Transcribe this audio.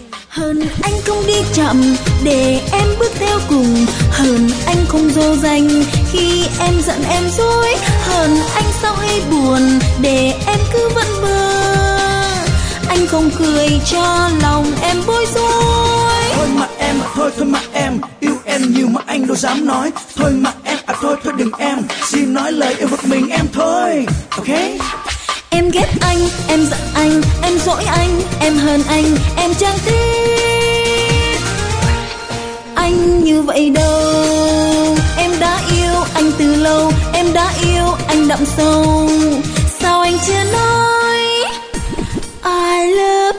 Hơn anh không đi chậm để em bước theo cùng, hơn anh không dỗ dành khi em giận em dối, hơn anh sao hay buồn để em cứ vẫn vơ, anh không cười cho lòng em bối rối. Thôi mà em, thôi mà em, yêu em nhiều mà anh đâu dám nói. Thôi mà em, thôi đừng em, xin nói lời yêu một mình em thôi, ok? Em ghét anh, em giận anh, em dỗi anh, em hơn anh, em chẳng thích anh như vậy đâu. Em đã yêu anh từ lâu, em đã yêu anh đậm sâu, sao anh chưa nói I love